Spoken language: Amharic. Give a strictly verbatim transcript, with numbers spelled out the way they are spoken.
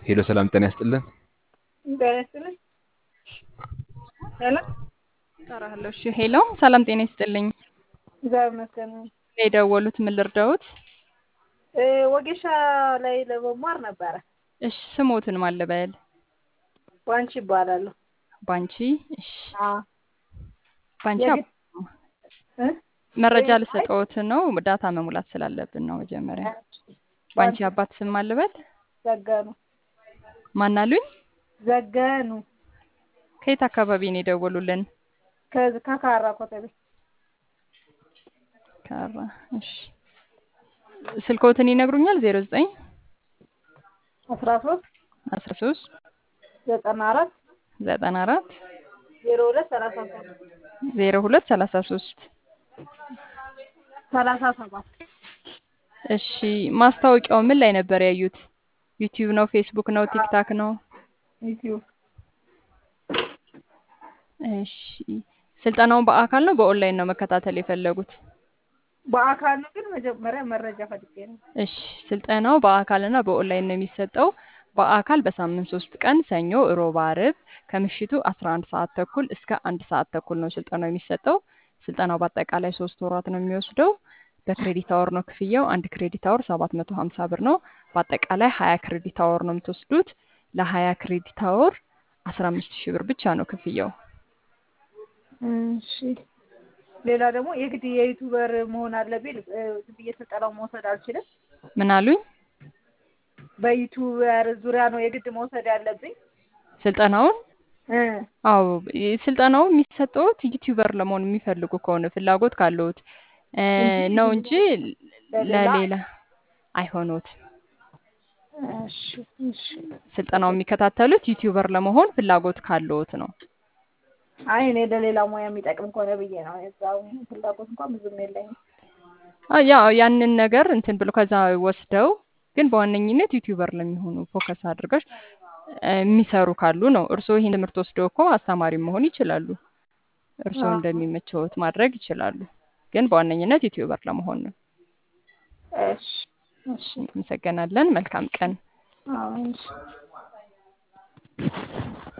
ሄሎ ሰላም ጤና ይስጥልን። ጤና ይስጥልኝ። ሄሎ እጠራለሁ። እሺ ሄሎ ሰላም ጤና ይስጥልኝ። እግዚአብሔር ይመስገን። የደወሉት ምን ልርዳዎት? እ ወጌሻ ላይ ለመማር ነበረ። እሺ ስሞትን ማን ልበል? ዋንቺ ይባላለሁ። ባንቺ። እሺ አዎ ባንቺ የግድ አብ- እ መረጃ አይ ልሰጠዎት ነው። ዳታ መሙላት ስላለብን ነው መጀመሪያ። ባንቺ ዋንቺ አባት ስም ማን ልበል? ዘገኑ ማን አሉኝ? ዘገኑ ከየት አካባቢ ነው የደወሉልን? ከዚህ ከካራ ኮተቤ ካራ። እሺ ስልክዎትን ይነግሩኛል? ዜሮ ዘጠኝ አስራ ሶስት አስራ ሶስት ዘጠና አራት ዘጠና አራት ዜሮ ሁለት ሰላሳ ሶስት ዜሮ ሁለት ሰላሳ ሶስት ሰላሳ ሰባት እሺ ማስታወቂያው ምን ላይ ነበር ያዩት? ዩቲዩብ ነው? ፌስቡክ ነው? ቲክታክ ነው? ዩቲዩብ እሺ ስልጠናውን በአካል ነው በኦንላይን ነው መከታተል የፈለጉት? በአካል ነው፣ ግን መጀመሪያ መረጃ ፈልጌ ነው። እሺ ስልጠናው በአካልና በኦንላይን ነው የሚሰጠው። በአካል በሳምንት ሶስት ቀን ሰኞ፣ ሮብ፣ ዓርብ ከምሽቱ አስራ አንድ ሰዓት ተኩል እስከ አንድ ሰዓት ተኩል ነው ስልጠናው የሚሰጠው። ስልጠናው በአጠቃላይ ሶስት ወራት ነው የሚወስደው። በክሬዲት አወር ነው ክፍያው። አንድ ክሬዲት አወር ሰባት መቶ ሀምሳ ብር ነው። በአጠቃላይ ሀያ ክሬዲት አወር ነው የምትወስዱት። ለሀያ ክሬዲት አወር አስራ አምስት ሺህ ብር ብቻ ነው ክፍያው። እሺ ሌላ ደግሞ የግድ የዩቲዩበር መሆን አለብኝ? እ፣ ዝም ብዬ ስልጠናው መውሰድ አልችልም? ምን አሉኝ? በዩቲዩበር ዙሪያ ነው የግድ መውሰድ ያለብኝ? ስልጠናውን? እ አዎ ይ- ስልጠናው የሚሰጠውት ዩቲዩበር ለመሆን የሚፈልጉ ከሆነ ፍላጎት ካለዎት እ እንጂ ነው ዝም እንጂ ብሎ ለሌላ ለሌላ አይሆኑት። እሺ እሺ ስልጠናው የሚከታተሉት ዩቲዩበር ለመሆን ፍላጎት ካለዎት ነው። አይ እኔ ለሌላ ሙያ የሚጠቅም ከሆነ ብዬ ነው። የዛው ፍላጎት እንኳን ብዙም የለኝም። አ ያው ያንን ነገር እንትን ብሎ ከዛ ወስደው ግን በዋነኝነት ዩቲዩበር ለሚሆኑ ፎከስ አድርገሽ እ የሚሰሩ ካሉ ነው። እርስዎ ይሄን ትምህርት ወስደው እኮ አስተማሪ መሆን ይችላሉ። እርስዎ አዎ እንደሚመቸዎት ማድረግ ይችላሉ። ግን በዋነኝነት ዩቲዩበር ለመሆን ነው። እሺ እሺ እሺ እናመሰግናለን። መልካም ቀን። አዎ እሺ